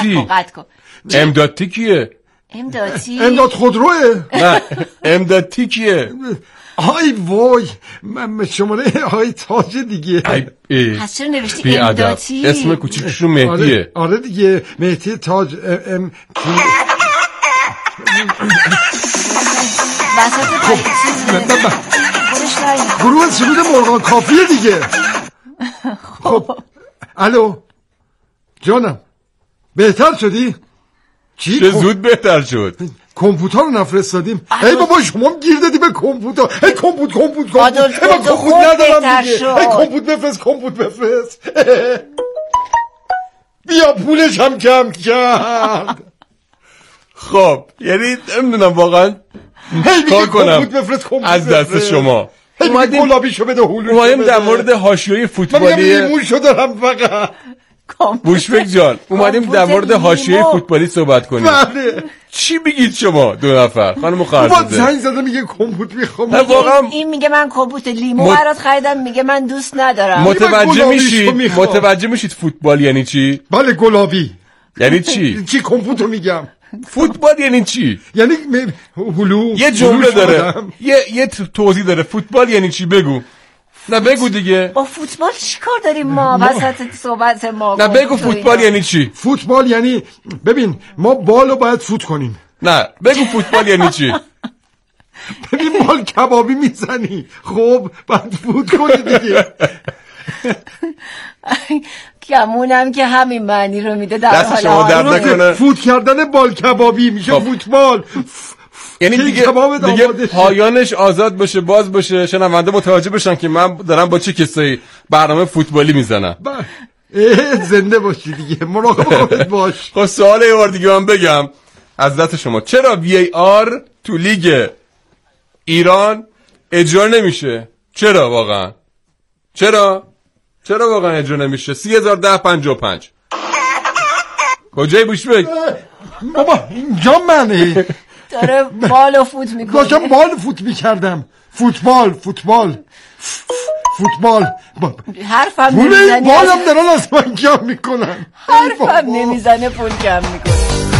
قطع کن. امدادی کیه؟ امداد خودروه؟ نه امدادی کیه؟ آی وای من شماره آی تاج دیگه. پس چرا نوشتی امدادی؟ اسم کوچیکشون مهدیه. آره دیگه مهدی تاج گروه سرود مرغان کافیه دیگه. خب الو جانم بهتر شدی؟ چه زود بهتر شد. کامپیوتر رو نفرستادیم. ای بابا شما گیر دادی به کامپیوتر. ای کامپیوتر کامپیوتر ندارم دیگه. ای کامپیوتر بفرست بیا پولش هم کم کرد. خب یعنی نمیدونم واقعا کار کنم از دست شما. اومدیم گلابیشو بده اومدیم در مورد حاشیه فوتبالی من لیموشو دارم فقط. بوشبک جان اومدیم در مورد حاشیه فوتبالی صحبت کنیم. بله چی میگید شما دو نفر خانم خرزاده؟ زنگ زده میگه کامپیوتر میخوام. واقعا این میگه من کامپیوتر لیمو برات خریدم میگه من دوست ندارم. متوجه میشید فوتبال یعنی چی؟ بله گلابی یعنی چی؟ چی کامپیوتر میگم. فوتبال یعنی چی؟ یعنی هلو یه جمله داره یه توضیح داره. فوتبال یعنی چی بگو. نه بگو دیگه. با فوتبال چیکار داریم ما وسط صحبت ما؟ نه بگو فوتبال یعنی چی؟ فوتبال یعنی ببین ما بالو باید فوت کنیم. نه بگو فوتبال یعنی چی؟ ببین بال کبابی میزنی خب باید فوت کنی دیگه. کمونم که همین معنی رو میده در دست شما درد نکنه. فوت کردن بال کبابی میشه فوتبال. یعنی دیگه پایانش آزاد بشه باز بشه شنونده متوجه بشن که من دارم با چه کسایی برنامه فوتبالی میزنم. زنده باشی دیگه مراقب خودت باش. خب سوال یه بار دیگه من بگم از ذات شما چرا VAR تو لیگ ایران اجرا نمیشه؟ چرا واقعا اجرا نمیشه؟ 301055 کجای بوشبک؟ بابا اینجا منه داره بالو فوت میکنه. داشتم بال فوت میکردم. فوتبال حرفم نمیزنی بالم دارن از من کم میکنن. حرفم نمیزنه پول کم میکنه.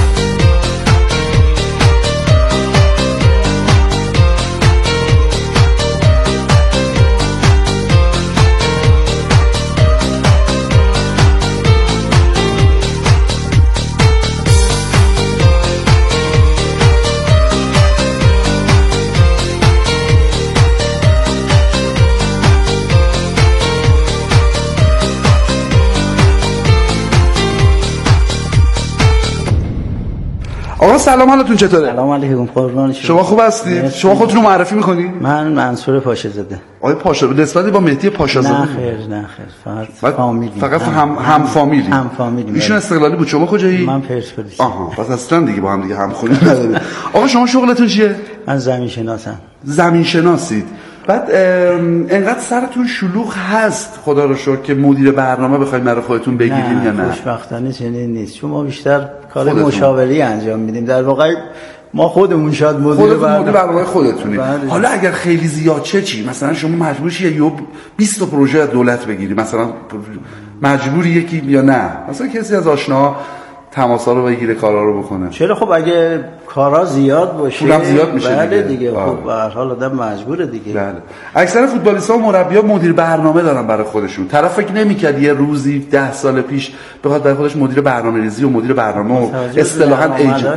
آقا سلام حالتون چطوره؟ سلام علیکم قربان شما خوب هستید؟ شما خودتون رو معرفی می‌کنید؟ من منصور پاشازاده. آقای پاشازاده نسبت با مهدی پاشازاده؟ نه خیر فقط فامیلی. فقط هم فامیلی. ایشون استقلالی بود شما کجایی؟ من پرسپولیس. آها پس اصلا دیگه با هم دیگه همخونی نداره. آقا شما شغلتون چیه؟ من زمین شناسم. زمین شناسید. بعد انقدر سرتون شلوغ هست خدا رو شکر که مدیر برنامه بخواید مرا خودتون بگیرین یا نه؟ خوشبختانه چنین نیست چون ما بیشتر کار مشاوری انجام میدیم. در واقع ما خودمون شاید مدیر برنامه خودتونید. حالا اگر خیلی زیاد چی مثلا شما مجبور شی یا 20 تا پروژه از دولت بگیری مثلا مجبوری یکی یا نه مثلا کسی از آشنا تماسا رو بگیره کارا رو بکنه؟ چرا خب اگه کارا زیاد باشه پولم زیاد میشه. بله دیگه خب به هر حال آدم مجبوره دیگه. بله اکثر فوتبالیست‌ها و مربی‌ها مدیر برنامه دارن برای خودشون. طرف فکر نمی‌کرد یه روزی 10 سال پیش بخواد برای خودش مدیر برنامه‌ریزی و مدیر برنامه و اصطلاحاً ایجنت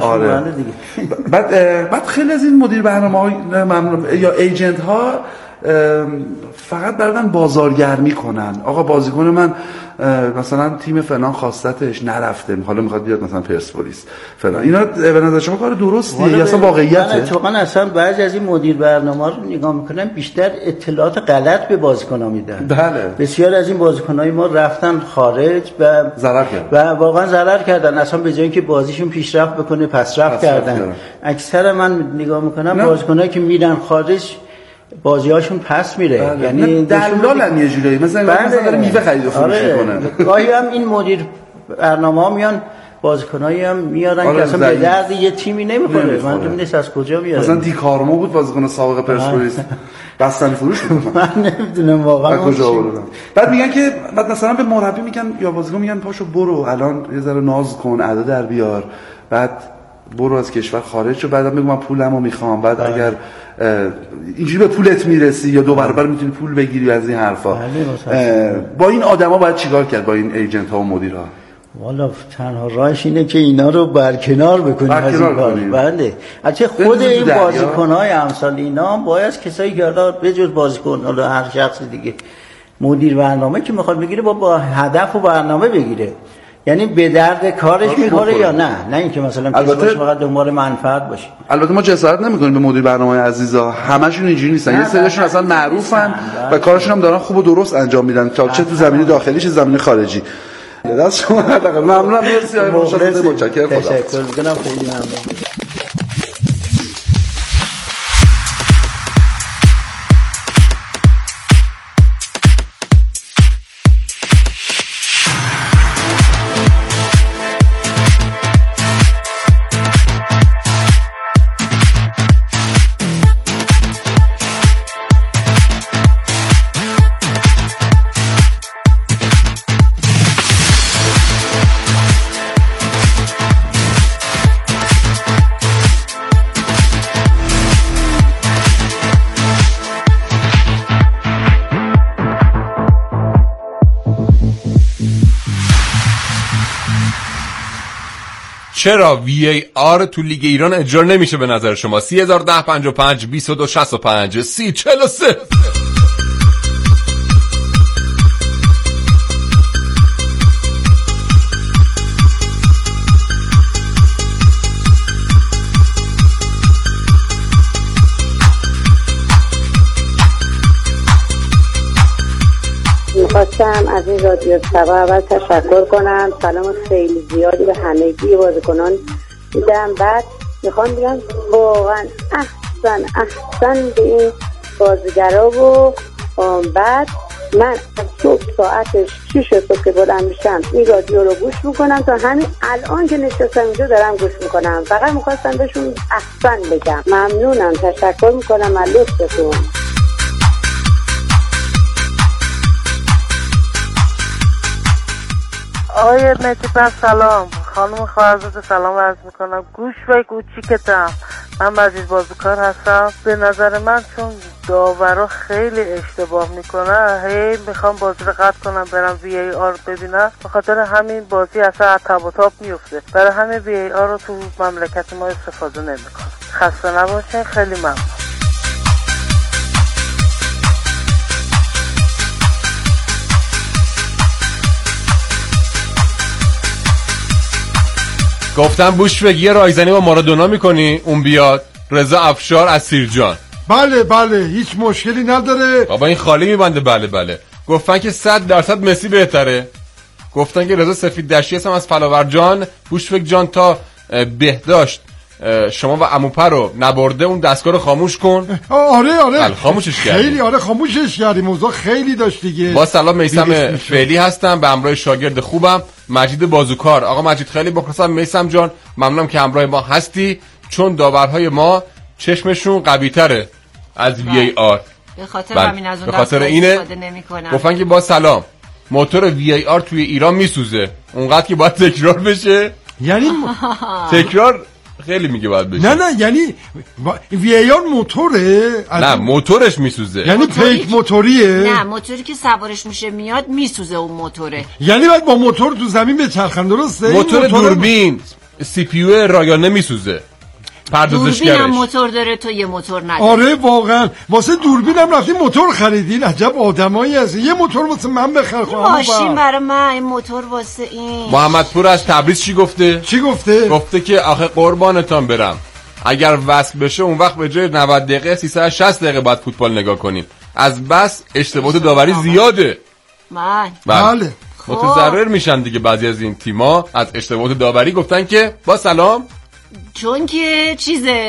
بعد خیلی از این مدیر برنامه‌ها یا ایجنت‌ها فقط برادن بازارگرمی کنن. آقا بازیکن من مثلا تیم فلان خواستتش نرفته حالا میخواد بیاد مثلا پرسپولیس فلان. اینا به نظر شما کار درستیه یا اصلا واقعیته؟ اتفاقا اصلا بعضی از این مدیر برنامه‌ها رو نگاه میکنن بیشتر اطلاعات غلط به بازیکن‌ها میدن. بله بسیار از این بازیکن‌های ما رفتن خارج و ضرر کردن و واقعا ضرر کردن. اصلا به جای اینکه بازیشون پیشرفت بکنه پسرفت کردن. اکثر من نگاه میکنم بازیکن‌هایی که میرن خارج بازیاشون پس میره. یعنی دلالن یه جوری مثلا داره میوه خرید و فروش میکنن. گاهی هم این مدیر برنامه‌ها میان بازیکنایی هم میارن که اصلا به درد یه تیمی نمیخوره. من نمیدونم از کجا میارن. مثلا دیکارمو بود بازیکن سابق پرسپولیس بستنی فروش بود. من نمیدونم واقعا کجا بردن. بعد میگن که بعد مثلا به مربی میگن یا بازیکن میگن پاشو برو الان یه ذره ناز کن ادا در بیار، بعد برو از کشور خارج شو، بعدا میگم من پولمو میخوام، بعد اگر اینجوری به پولت میرسی یا 2 برابر میتونی پول بگیری از این حرفا. با این آدما باید چیکار کرد، با این ایجنت ها و مدیرها؟ والا تنها راهش اینه که اینا رو برکنار بکنیم از این کار. بله البته خود این بازیکن‌های امثال اینا باید کسایی که به جز بازیکن حالا هر شخص دیگه مدیر برنامه که میخواد بگیره با هدف و برنامه بگیره، یعنی به درد کارش میخوره یا نه اینکه مثلا کسی باشه فقط دنبال منفعت باشه. البته ما جسارت نمیکنیم به مدیر برنامه‌های عزیزا، همشون اینجوری نیستن، یه سریشون اصلا معروفن و کارشون هم دارن خوب و درست انجام میدن، چه تو زمینه داخلی چه زمینه خارجی. دست شما ممنونم، مرسی آقای مرشد، متشکرم. تشکر می‌کنم، خیلی ممنون. چرا VAR تو لیگ ایران اجرا نمیشه به نظر شما؟ 301055 2265 3043. میخواستم از این رادیو سبا اول تشکر کنم، سلام خیلی زیادی به همگی بازیکنان میدم. بعد میخوام بگم واقعا احسن به این بازیگرا و بعد من صبح ساعت 6 صبح که بلند میشم این رادیو رو گوش میکنم تا همین الان که نشستم اینجا دارم گوش میکنم. فقط میخواستم بهشون احسن بگم. ممنونم، تشکر میکنم از لطفتون. آقای مهدی سلام، خانم خواهرزاده سلام عرض میکنم. گوش به کوچیکتم، من مجید بازیکار هستم. به نظر من چون داورا خیلی اشتباه میکنن، هی میخوام بازی رو قطع کنم برم VAR ببینم، به خاطر همین بازی اصلا تاب و تاب میفته. برای همین VAR رو تو مملکت ما استفاده نمیکنم. خسته نباشین، خیلی ممنون. گفتم بوش بگی رایزنی با مارادونا میکنی اون بیاد. رضا افشار از سیرجان. بله هیچ مشکلی نداره بابا، این خالی میبنده. بله گفتن که 100% مسی بهتره. گفتن که رضا سفید دشتی هستم از فلاورجان. بوشفک جان تا بهداشت شما و عموپر رو نبرده اون دستگاه رو خاموش کن. آره خاموشش کردیم. خیلی خاموشش کردیم. موضوع خیلی داشت دیگه. با سلام، میثم فعلی هستم به همراه شاگرد خوبم مجید بازوکار. آقا مجید خیلی مخلصم. میثم جان ممنونم که همراه ما هستی، چون داورهای ما چشمشون قوی تره از VAR. به خاطر همین از اون به خاطر اینه گفتن که با سلام موتور VAR توی ایران میسوزه اونقدر که باید تکرار بشه. یعنی تکرار خیلی میگه باید بشه. نه یعنی VAR موتوره؟ نه موتورش میسوزه. یعنی پیک موتوریه؟ نه موتوری که سوارش میشه میاد میسوزه اون موتوره. یعنی باید با موتور تو زمین بچرخن، درسته؟ موتور دوربین CPU رایانه میسوزه. پردازشگرش دوربین هم موتور داره، تو یه موتور نداری. آره واقعا واسه دوربین هم رفتین موتور خریدین؟ عجب آدمایی هستی. یه موتور واسه من بخر خواهم. ماشین برای من، این موتور واسه این. محمدپور از تبریز چی گفته؟ گفته که آخه قربانتان برم، اگر وصل بشه اون وقت به جای 90 دقیقه 360 دقیقه باید فوتبال نگاه کنیم. از بس اشتباهات داوری زیاده. بله متضرر میشن دیگه بعضی از این تیما از اشتباهات داوری. گفتن که با سلام، چون که چیزه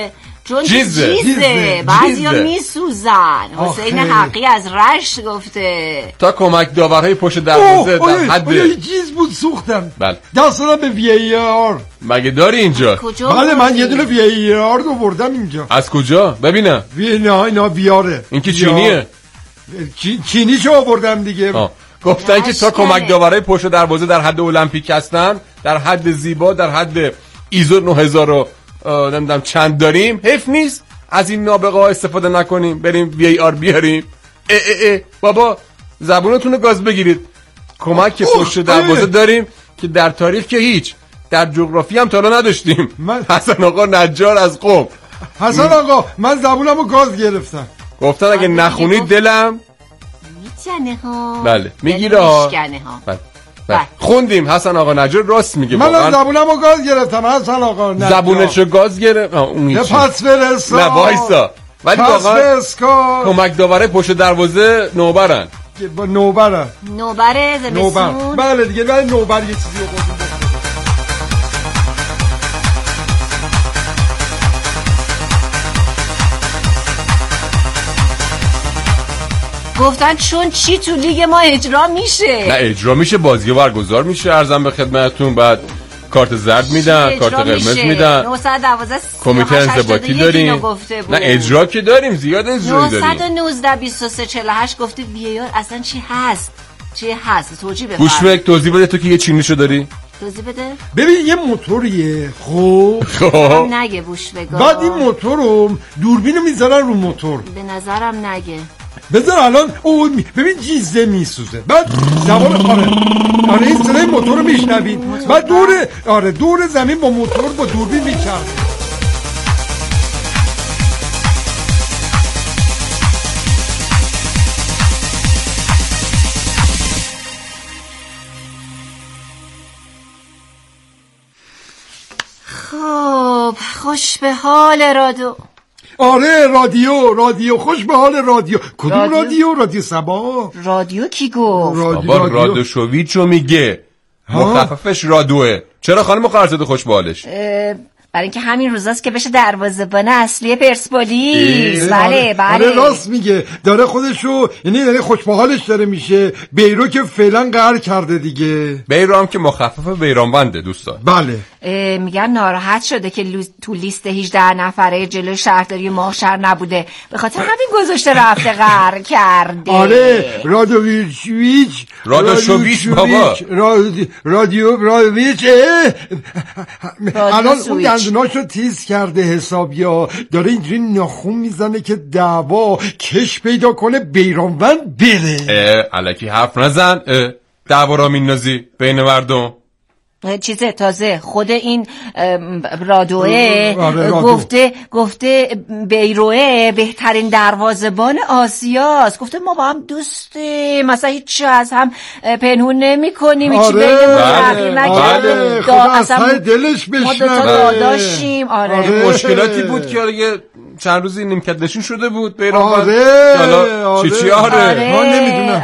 چون جیزه بعضیا میسوزن. حسین حقی از رشت گفته تا کمک داورهای پشت دروازه در حد جیز بود سوختم. بله دستم به وی آر. مگه داری اینجا؟ بله من یه دونه وی آر رو بردم اینجا. از کجا؟ ببینم. اینا ویاره. این که چینیه. چینی چه آوردم دیگه. گفتن که تا کمک داورهای پشت دروازه در حد المپیک هستن، در حد زیبا، در حد ایزو 9000 نمیدونم چند داریم، حیف نیست از این نابغه ها استفاده نکنیم، بریم وی آر بیاریم. بابا زبونتون رو گاز بگیرید. کمک پشت دروازه داریم که در تاریخ که هیچ، در جغرافی هم تا حالا نداشتیم. حسن آقا نجار از قم. حسن آقا من زبونمو گاز گرفتم. گفتن اگه نخونید دلم میزنه ها. بله میگیره ها. بله. خوندیم حسن آقا نجار راست میگه. من زبونمو گاز گرفتم حسن آقا نجار. زبونشو گاز گرفت. اون پس برسا. نه وایسا. ولی واقعا کمک داوره پشت دروازه نوبرن. نوبره زمستون. بله دیگه ولی نوبر یه چیزی رو گفتن چون چی تو لیگ ما اجرا میشه. نه اجرا میشه، بازی برگزار میشه، عرضم به خدمتتون. بعد کارت زرد میدن، کارت قرمز میدن. 912 کمیته انضباطی داریم. نه اجرا که داریم، زیاد اجرا داریم. 919 23 48 گفته وی آر اصلا چی هست توضیح بده. گوش توضیح بده تو که یه چینیشو داری. توضیح بده. ببین یه موتوریه خب نگه بوش بگو. بعد این موتورو دوربینو میذارن رو موتور. به نظرم نگه. بذار الان ببین جیزه میسوزه. بعد زبان آره این صدای موتور رو میشنوید. بعد دور زمین با موتور با دوربین میچرخه. خب خوش به حال رادیو. آره رادیو خوش به حال رادیو. کدوم رادیو سبا؟ رادیو کی گفت؟ رادوشویچو میگه. مخففش رادوه. چرا خانم خارزاد خوش به حالش؟ برای اینکه همین روزاست که بشه دروازه‌بان اصلی پرسپولیس. بله آره راست میگه. داره خودشو یعنی خوش به حالش داره میشه. بیرو که فعلا قهر کرده دیگه. بیرو هم که مخفف بیرانونده دوستان. بله میگن ناراحت شده که تو لیست 18 نفره جلو شهرداری ماهشهر نبوده، به خاطر همین گذاشته رفته قهر کرده. آره رادوویچ بابا رادیوویچ الان اون دندوناشو تیز کرده حسابیا. داره اینجوری ناخون میزنه که دعوا کش پیدا کنه بیرانوند بره. الکی حرف نزن. دعوا را میندازی بین مردم. چیزه تازه خود این رادوه گفته بیروه بهترین دروازه‌بان آسیاست. گفته ما با هم دوستیم، مثلا هیچ از هم پنهون نمی کنیم، هیچی بگیم تغییر نکرده. اصلا دلش بشنوه داشتیم. آره مشکلاتی بود که چند روزی نیمکت نشین شده بود بیرون. چی ما نمیدونم.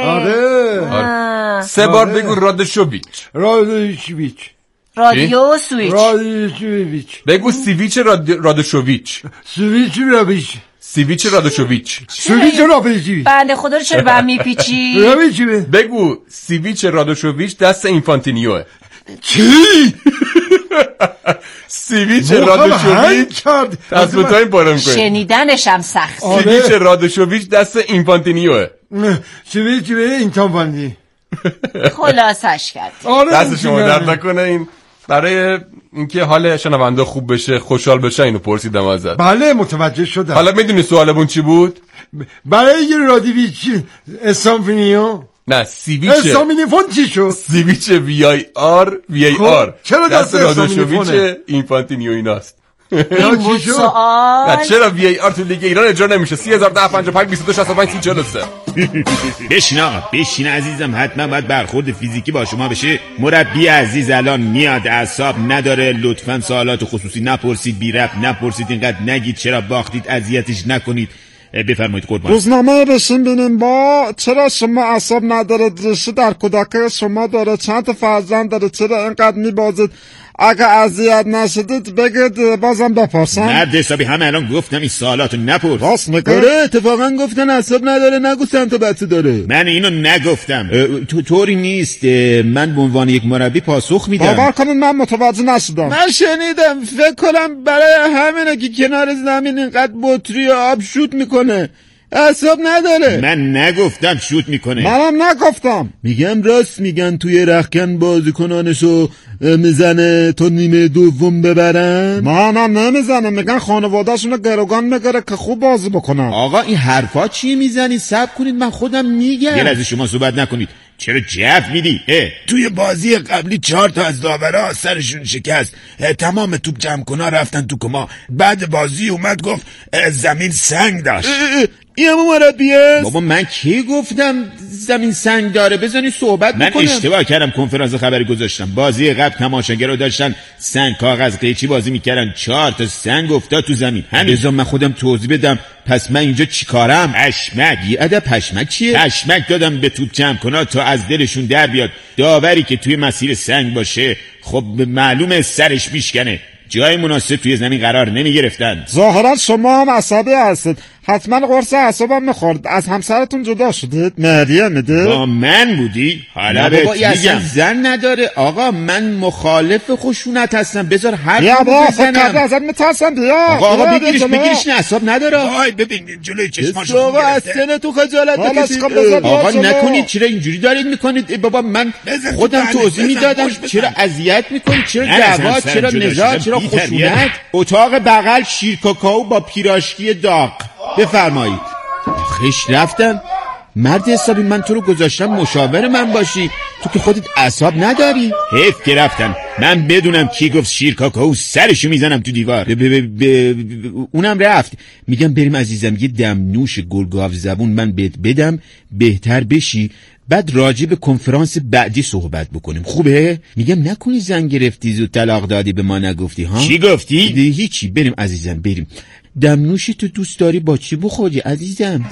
آره 3 بار بگو رادوشویچ. رادیو سویچ. بگو سیویچ رادوشویچ. سیویچ رادوشویچ. بنده خدا رو چرا به هم میپیچی؟ بگو سیویچ رادوشویچ دست اینفانتینیوه. چی؟ سیویچ رادوشویچ دست به تایم پارم کنی. شنیدنش هم سخت. سیویچ رادوشویچ دست اینفانتینیوه. سیویچ اینفانتینی خلاصش کرد. دست شما درد نکنه. این برای اینکه حال شنونده خوب بشه، خوشحال بشه، اینو پرسیدم ازت. بله متوجه شدم. حالا میدونی سوالمون چی بود؟ برای یه رادیویچ اسامفینیو. نه سیویچ اسامینیفون چی شد؟ سیویچ وی آر چرا دست رادوشویچ اینفانتینیو ایناست؟ این بود سوال. نه چرا وی آر تو لیگ ایران اجرا نمیشه؟ 301055 2265 343. بشین عزیزم، حتما باید برخورد فیزیکی با شما بشه. مربی عزیز الان میاد، اعصاب نداره. لطفا سوالات خصوصی نپرسید، بی ربط نپرسید، اینقدر نگید چرا باختید، اذیتش نکنید. بفرمایید قربان. روزنامه بشین بینیم با چرا شما اعصاب ندارید. ریشه در کودکی شما داره، چند تا فرزند داره، چرا اینقدر میبازید؟ اگه اذیت نشدید بگید بازم بپرسم. مرد حسابی همه الان گفتم این سوالاتو نپرس. راست میگه؟ اتفاقا گفتن اعصاب نداره، نگفتم تو بچه داره. من اینو نگفتم. تو طوری نیست. من به عنوان یک مربی پاسخ میدم. باور کنید من متوجه نشدم. من شنیدم فکر کنم برای همینه که کنار زمین اینقدر بطری آب شوت میکنه. اعصاب نداره. من نگفتم شوت میکنه. منم نگفتم. میگم راست میگن توی رختکن بازیکنانشو میزنه تا نیمه دوم ببرن. منم نمیزنم، میگن خانواده‌شونو گروگان میگره که خوب بازی بکنن. آقا این حرفا چی میزنی؟ صبر کنید من خودم میگم. یه لحظه شما صحبت نکنید. چرا جف میدی؟ توی بازی قبلی 4 تا از داورا سرشون شکست. تمام توپ جمع کنها رفتن تو کما. بعد بازی اومد گفت زمین سنگ داشت. این مربیه؟ بابا من کی گفتم زمین سنگ داره؟ بزنی صحبت بکنم. من اشتباه کردم، کنفرانس خبری گذاشتم. بازی قبل تماشاگرا داشتن سنگ کاغذ قیچی بازی میکردن، 4 تا سنگ افتاد تو زمین. همین بذار من خودم توضیح بدم. پس من اینجا چیکارم؟ پشمک. یه عدد پشمک چیه؟ پشمک دادم به توپ جمع کنها تا از دلشون در بیاد. داوری که توی مسیر سنگ باشه خب معلومه سرش میشکنه. جای مناسب توی زمین قرار نمی گرفتن. ظاهرا شما هم عصبی هستید. حتما قرص اعصابم میخورد. از همسرتون جدا شدید؟ مهریه میده؟ با من بودی؟ حالا بابا اصلا زن نداره. آقا من مخالف خشونت هستم. بذار حرف بزنم. ازت میترسم. بیا آقا بگیرش اعصاب نداره. آی ببین جلوی چشماشو آقا اصلا تو خجالت بکشید. آقا نکنید. چرا اینجوری دارید میکنید؟ بابا من خودم توضیح میدادم. چرا اذیت میکنید؟ چرا دعوا؟ چرا نزاع؟ چرا خشونت؟ اتاق بغل شیر کاکائو با پیراشکی داغ. بفرمایید. خش رفتم. مرد حسابی من تو رو گذاشتم مشاور من باشی، تو که خودت اعصاب نداری. حیف که رفتم. من بدونم کی گفت شیر کاکائو سرشو میزنم تو دیوار. اونم رفت. میگم بریم عزیزم یه دم نوش گلگاو زبون من بهت بدم بهتر بشی، بعد راجع به کنفرانس بعدی صحبت بکنیم. خوبه؟ میگم نکنی زن گرفتی زود طلاق دادی به ما نگفتی ها؟ چی گفتی؟ هیچی. بریم عزیزم بریم. دمنوشی تو دوست داری با چی بخوری عزیزم؟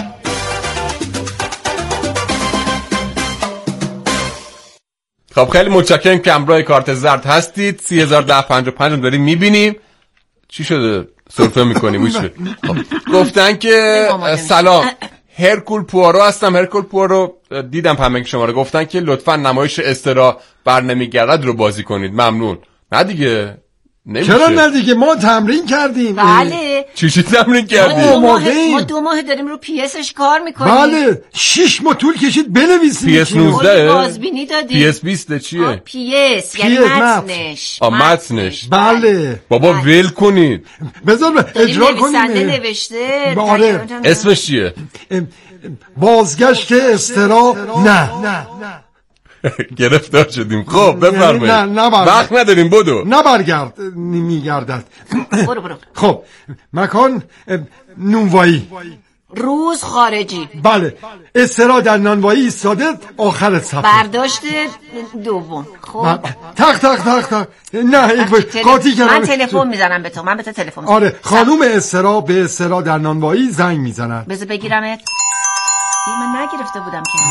خب خیلی متشکرم که همراه کارت زرد هستید. 301055 داریم میبینیم. چی شده؟ سرفه میکنیم. خب. گفتن که سلام هرکول پوارو هستم. هرکول پوارو دیدم پمنگ شما رو. گفتن که لطفا نمایش استرا بر نمیگرد رو بازی کنید. ممنون. نه دیگه نمیشه. چرا نه دیگه؟ ما تمرین کردیم. بله. چی تمرین کردیم؟ ما 2 ماه داریم رو پی اسش کار میکنیم. بله 6 ماه طول کشید بنویسیم. پی اس 19 بازبینی دادیم. پی اس 20 چیه؟ پی اس یعنی متنش. متنش. بله. بابا ول کنید. بذار اجرا کنیم. نویسنده نوشته. آره. اسمش چیه؟ بازگشت استرا. نه گرفتار شدیم. خب بفرمایید. نه وقت نداریم. بدو. نه میگردد. برو. خب مکان نونوایی. روز خارجی. بله استرا در نانوایی ایستاده آخر صفحه. برداشت دوم. خب تق نه قاطی کردم. من تلفن میزنم به تو. من به تو تلفن میزنم. آره خانوم استرا به استرا در نانوایی زنگ میزنن. بذار بگیرمت. من نگرفته بودم که.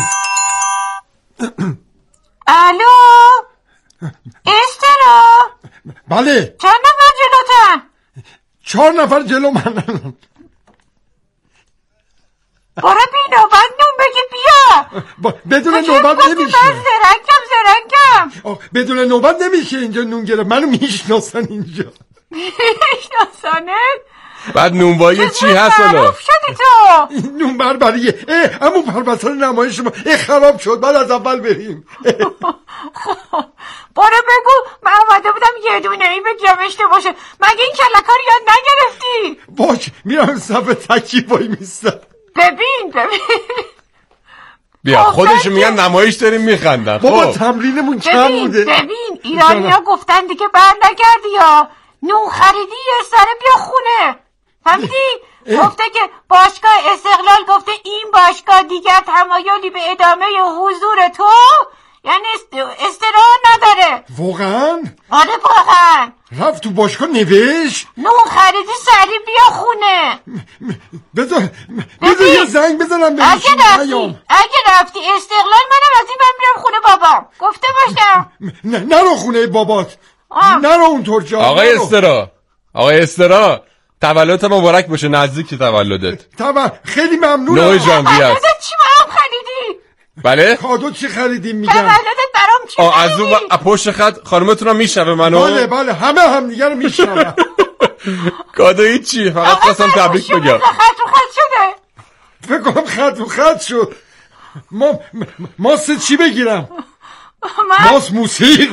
الو استرا. بله. چند نفر جلوتن؟ 4 نفر جلو من. برو بی نوبت نون بگی بیا. بدون نوبت نمیشه. زرنگم. بدون نوبت نمیشه اینجا نون گرفت. منو میشناسن اینجا. میشناسنت؟ بعد نونوایی چی هست حالا؟ نون بربریه. همون پربسر نمایش ما خراب شد. بعد از اول بریم. برو بگو من اومده بودم یه دونه ای به جمعشته باشه. مگه این کلکار یاد نگرفتی؟ باش میرم صف تکی وای میستم. ببین بیا خودشون میگن نمایش داریم میخندن. بابا تمرینمون کم بوده. ببین ایرانی‌ها گفتن دیگه بر نگردی یا نون خریدی یه سره بیا خونه. فهمیدی؟ گفته که باشگاه استقلال گفته این باشگاه دیگر تمایلی به ادامه حضور تو یعنی استرا نداره. واقعا؟ آره واقعا. رفت تو باشگاه نوشت نون خریدی سری بیا خونه. بذار یه زنگ بزنم بهش. اگه رفتی استقلال منم از این من میرم خونه بابام. گفته باشم. نرو خونه بابات. نرو اونطور جا. آقای استرا تولدت مبارک باشه، نزدیک تولدت. خیلی ممنونم. 9 ژانویه است. چی برام خریدی؟ بله؟ کادو چی خریدیم میگم؟ تولدت برام چی خریدی؟ از اون پشت خط خانمتون رو میشنوه منو؟ بله هم دیگه رو میشنوه. کادو هیچی، فقط خواستم تبریک بگم. خط شده. فکر کنم خط شد. ماست چی بگیرم؟ ماست موسیقی.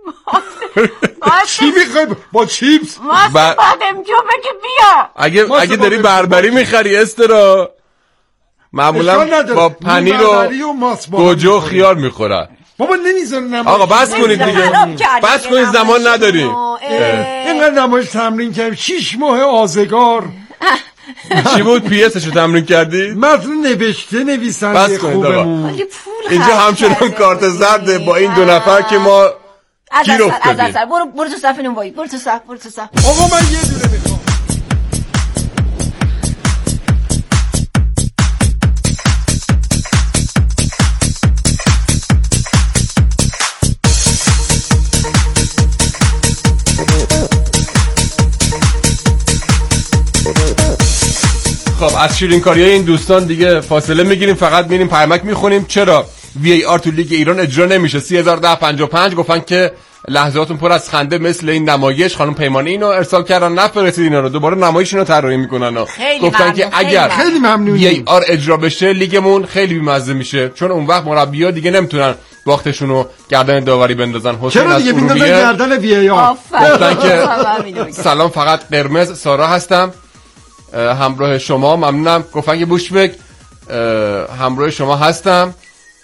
چی میخوای با چیپس؟ ماست بادمجون بگی بیا. اگه داری بربری میخری استرا معمولا با پنیر و گوجه و خیار میخورن. بابا نمیذارن. آقا بس کنید دیگه، بس کنید، زمان نداریم. اینقدر نمایش تمرین کردیم 6 ماه آزگار. چی بود پیسشو تمرین کردی؟ متن نویسنده خوبمون. اینجا همچنان کارت زرده با این 2 نفر که ما گیر افتادیم. برو تو صف نونوایی، برو تو صف. آقا من یه دونه میخوام. خب از شیرینکاریای این دوستان دیگه فاصله میگیریم، فقط میریم پیامک میخونیم. چرا VAR تو لیگ ایران اجرا نمیشه؟ 301055 گفتن که لحظاتون پر از خنده مثل این نمایش. خانم پیمانی اینو ارسال کردن، نفرستید اینا رو، دوباره نمایش اینو طراحی میکنن. گفتن که اگر خیلی ممنونیم VAR اجرا بشه لیگمون خیلی بی‌مزه میشه، چون اون وقت مربی‌ها دیگه نمیتونن وقتشون رو گردن داوری بندازن. حسین از ارومیه گردن VAR گفتن که سلام، فقط قرمز سارا هستم همراه شما. ممنونم. گفتن که بوشبک همراه شما هستم.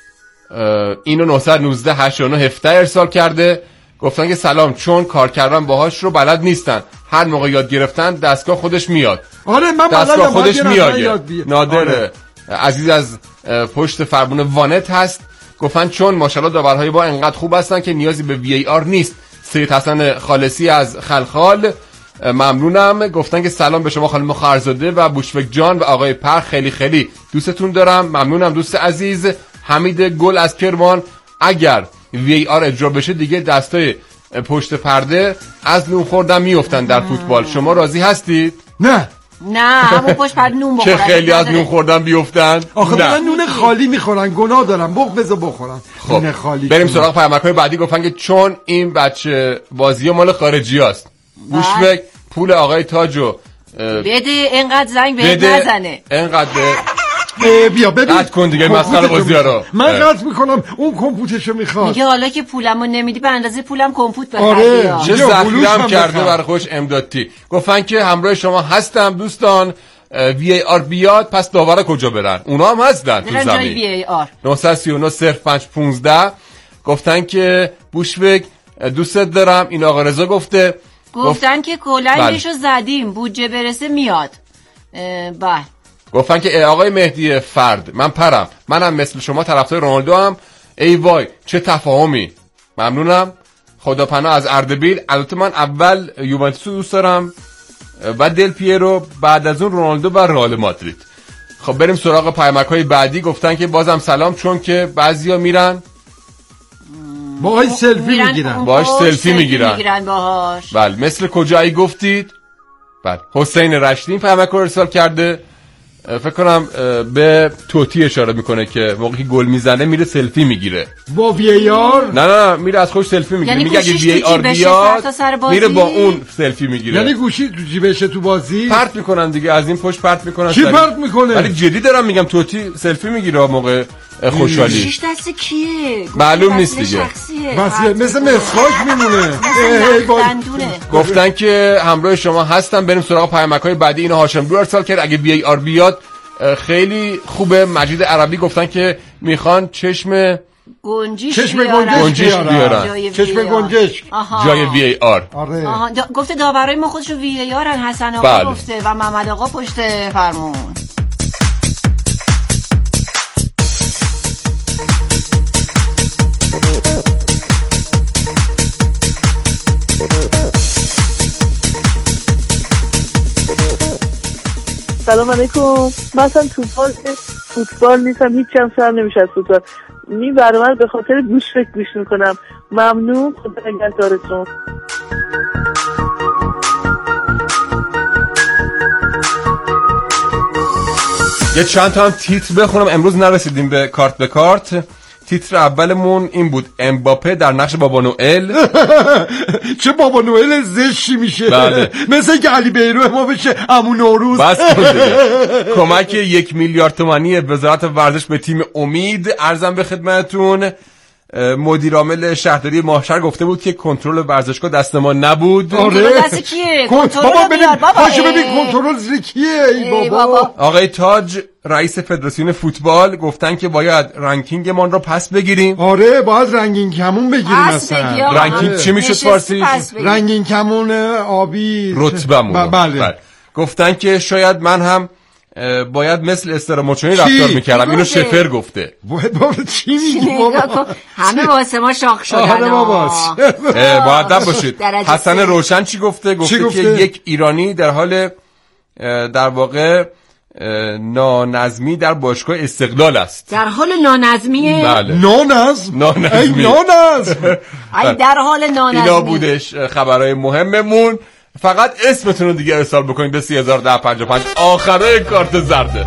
اینو 919 89 17 ارسال کرده. گفتن که سلام، چون کار کردن باهاش رو بلد نیستن، هر موقع یاد گرفتن دستگاه خودش میاد. آره من دستگاه خودش میاد. نادر عزیز از پشت فرمون وانت هست. گفتن چون ماشاءالله داورهای با انقدر خوب هستن که نیازی به VAR نیست. سید حسن خالصی از خلخال ممنونم. گفتن که سلام به شما خانم خرزاده و بوشفک جان و آقای پر، خیلی خیلی دوستتون دارم. ممنونم دوست عزیز. حمید گل از کرمان، اگر VAR اجرا بشه دیگه دستای پشت پرده از نون خوردن میافتن در فوتبال. شما راضی هستید؟ نه همون پشت پرده نون بخورن. چه خیلی از نون خوردن بیافتن. آخه من نون خالی میخورن، گناه دارم، بغض بخورن. خب نون خالی. بریم سراغ پیامک‌های بعدی. گفتن که چون این بچه بازی مال خارجیاست، بوشبک پول آقای تاجو بده، اینقدر زنگ بهت نزنه، اینقدر بیا ببین قطع کن دیگه مسخره بازی‌ها رو. من قطع میکنم، اون کمپوتشو میخواد. میگه حالا که پولمو نمیدی به اندازه پولم کمپوت بخری. آره چه ذخیره‌ام کرده برای خوش امدادی. گفتن که همراه شما هستم دوستان، VAR بیاد پس داور کجا برن؟ اونا هم هستن تو زمین. 939 0515 گفتن که بوشبک دوستت دارم. این آقا رضا گفتن که کلنگشو زدیم، بودجه برسه میاد. بله. گفتن که آقای مهدی فرد، منم مثل شما طرفدار رونالدو هم. ای وای چه تفاهمی. ممنونم. خدا پناه از اردبیل. البته من اول یوونتوس دوست دارم، بعد دل پیرو، بعد از اون رونالدو و رئال مادرید. خب بریم سراغ پیامک‌های بعدی. گفتن که بازم سلام، چون که بعضیا میرن باهاش سلفی میگیرن. باهاش سلفی میگیرن باهاش. بله مثل کجایی گفتید؟ بله حسین رشدی این پیامک رو ارسال کرده. فکر کنم به توتی اشاره میکنه که موقعی گل میزنه میره سلفی میگیره با VAR. نه میره از خوش سلفی میگیره. یعنی میگه اگه VAR بیاد میره با اون سلفی میگیره. یعنی گوشی تو جیبشه تو بازی پرت میکنن دیگه، از این پشت پرت میکنن. کی پرت میکنه؟ ولی جدی دارم میگم توتی سلفی میگیره موقع خوشحالی. شش دست کیه؟ معلوم نیست دیگه. مثل مسواک میمونه. گفتن که همراه شما هستم. بریم سراغ پیامک‌های بعدی. اینو هاشم رو ارسال کرد. اگه VAR بیاد خیلی خوبه. مجید عربی گفتن که میخوان چشم گنجش بیارن. چشم گنجش جای VAR. آره. گفته داورای ما خودشو VAR ان. حسن آقا گفته و محمد آقا پشت فرمون. سلام علیکم. من اصلا فوتبال نیستم، هیچ هم سر نمیشه از فوتبال. این برنامه رو به خاطر گوش میکنم. ممنون، خدا نگهدارتون. یه چند تا هم تیتر بخونم، امروز نرسیدیم به کارت به کارت. تیتر اولمون این بود: امباپه در نقش بابا نوئل. چه بابا نوئل زشی میشه. بله. مثل که علی بیرو ما بشه عمو نوروز. بس کمک 1 میلیارد تومانی وزارت ورزش به تیم امید. عرضم به خدمتتون مدیر عامل شهرداری ماهشهر گفته بود که کنترل ورزشگاه دست ما نبود. آره دست کیه؟ بابا ببین کنترل زیر کیه ای بابا؟ آقای تاج رئیس فدراسیون فوتبال گفتن که باید رنکینگمون رو پس بگیریم. آره باید رنگین کمون بگیریم اصلا. رنکینگ چی میشه فارسی؟ رنگین کمون آبی رتبمون. بله. گفتن که شاید من هم باید مثل استر موچونی رفتار میکردم. اینو شفر گفته. باید چی میگی بابا؟ همه واسه ما شاخ شدن. آره بابا باید باشید. حسن روشن چی گفته؟ گفته که یک ایرانی در حال در واقع نانظمی در باشگاه استقلال است. در حال نانظمیه؟ بله. نانظم ای در حال نانظمی. اینا بودش خبرهای مهممون. فقط اسمتون رو دیگه ارسال بکنید به 301055. آخره کارت زرده.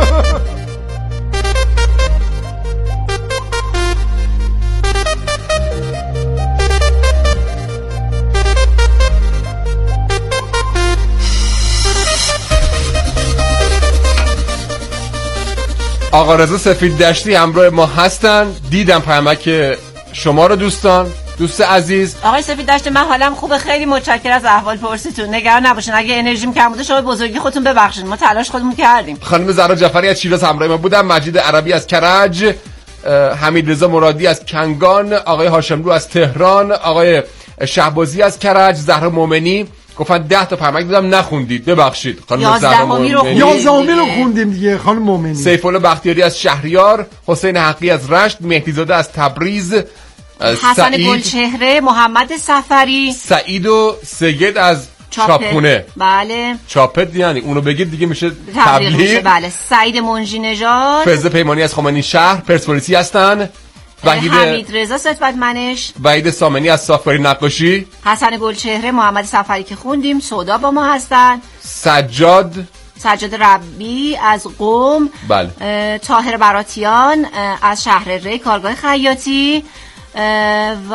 آقا رضا سفید دشتی همراه ما هستن. دیدم پیامک شما رو دوست عزیز. آقای سفید دشتی من حالم خوبه، خیلی متشکرم از احوال پرسیتون. نگران نباشین، اگه انرژیم کم بوده شما بزرگی خودتون ببخشید، ما تلاش خودمون کردیم. خانم زهرا جعفری از شیراز همراه ما بودن، مجید عربی از کرج، حمید رضا مرادی از کنگان، آقای هاشملو از تهران، آقای شهبازی از کرج، زهرا مومنی گفتن 10 تا پیامک دادم نخوندید ببخشید. خانم زهرا مومنی 11 رو خوندیم دیگه. خانم مومنی. سیف الله بختیاری از شهریار، حسین حقی از رشت، مهدی زاده از تبریز، حسن گلچهره، محمد سفری، سعید و سید از چاپخونه. بله چاپت یعنی اونو بگید دیگه میشه تبلیغ. بله. سعید منجی نژاد، فیض پیمانی از خمینی شهر پرسپولیسی هستن. حمید رضا ستبتمنش، وحید سامنی از صافکاری نقاشی، حسن گلچهره، محمد سفری که خوندیم، سودا با ما هستن، سجاد ربی از قم، بله. طاهر براتیان از شهر ری کارگاه خیاطی و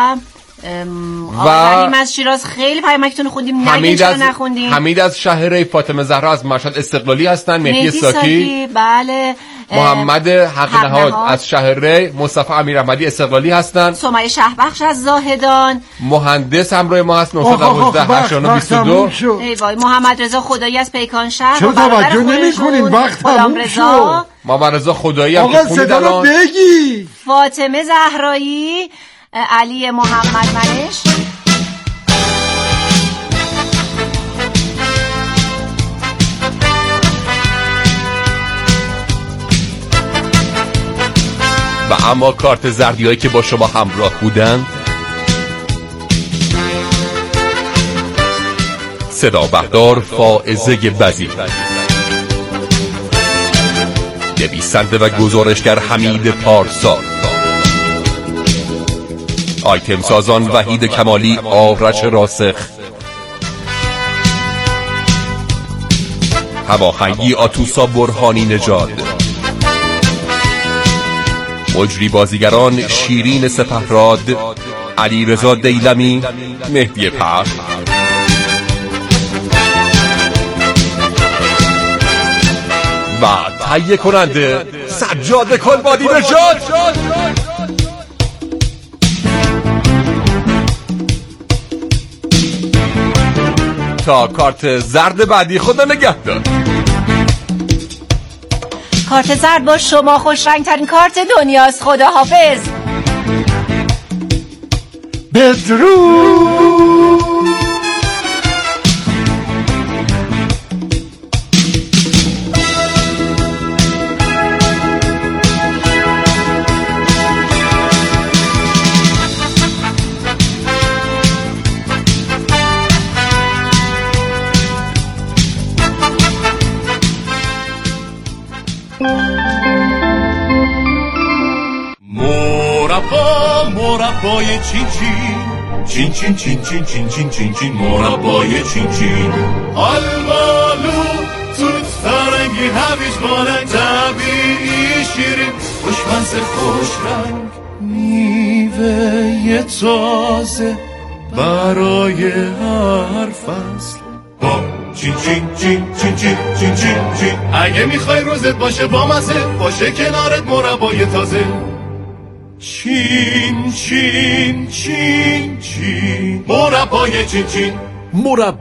حلیم از شیراز. خیلی پیامکتون خوندیم. نخوندیم. حمید از شهر ری، فاطمه زهرا از مشهد استقلالی هستن، مهدی ساکی بله، محمد حق نهاد از شهر ری، مصطفی امیراحمدی استقلالی هستن، سمیه شهبخش از زاهدان، مهندس همراه ما هست 912 ای وای، محمد رضا خدایی از پیکان شهر. چرا توجه نمی‌کنین؟ وقت تموم شد. محمد رضا خدایی هم که خوندید الان. بگی فاطمه زهرایی، علی محمد منش، و اما کارت زردیایی که با شما همراه بودن: صدا بردار فائزه بدی، نویسنده و گزارشگر حمید پارسا، آیتم سازان وحید کمالی، آرش راسخ، هواخنگی آتوسا برهانی نژاد، مجری بازیگران شیرین سپهراد، علیرضا دیلمی، مهدی پهن و تهیه کننده سجاد کلبادی نژاد. تا کارت زرد بعدی، خدا نگهدار. کارت زرد با شما خوش رنگ ترین کارت دنیاست. خدا حافظ. بدرود. مربای چین چین چین چین چین چین چین چین چین مربای چین چین آلبالو توت فرنگی بی هویج بارنگ طبیعی شیرین خوشمزه خوش رنگ میوه تازه برای هر فصل با چین چین چین چین چین چین چین چین اگه میخوای روزت باشه با مزه باشه کنارت مربای تازه چین چین چین چین مربای چین چین مربای